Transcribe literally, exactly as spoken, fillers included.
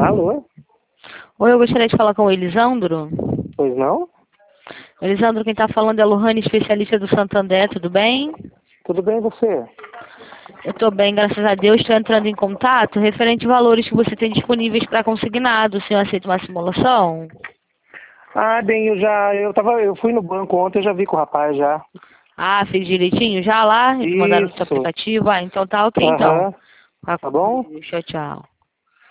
Alô? Oi, eu gostaria de falar com o Elisandro. Pois não? Elisandro, quem está falando é a Lohane, especialista do Santander, tudo bem? Tudo bem, você? Eu estou bem, graças a Deus. Estou entrando em contato referente a valores que você tem disponíveis para consignado. O senhor aceita uma simulação? Ah, bem, eu já, eu tava, eu fui no banco ontem, eu já vi com o rapaz já. Ah, fez direitinho já lá? Eles mandaram o seu Isso. aplicativo? Ah, então tá ok então. Aham. Tá bom? Tchau, tchau.